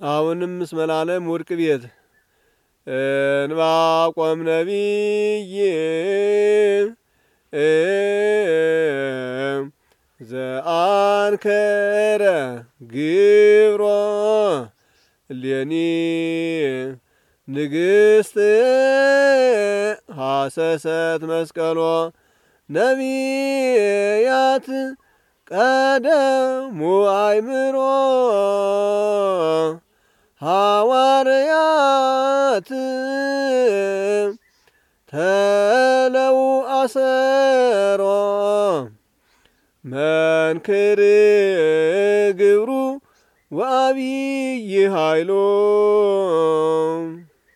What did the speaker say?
አሁንም እስመ ለዓለም ውድቅ ቤት እንባቆም ነቢይ ዘአንከረ ግብሮ እሌኒ ንግሥት ሐሰሰት መስቀሎ ነቢያት ቀደሙ አእምሮ ሐዋርያት ተለው አሰሮ መንክር ግብሩ ወአብይ ኃይሎ